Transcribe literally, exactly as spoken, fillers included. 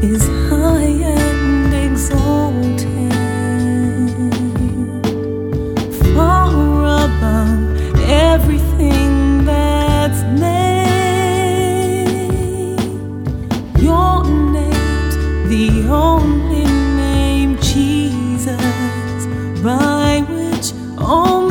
is high and exalted, far above everything that's named. Your name's the only name, Jesus, by which all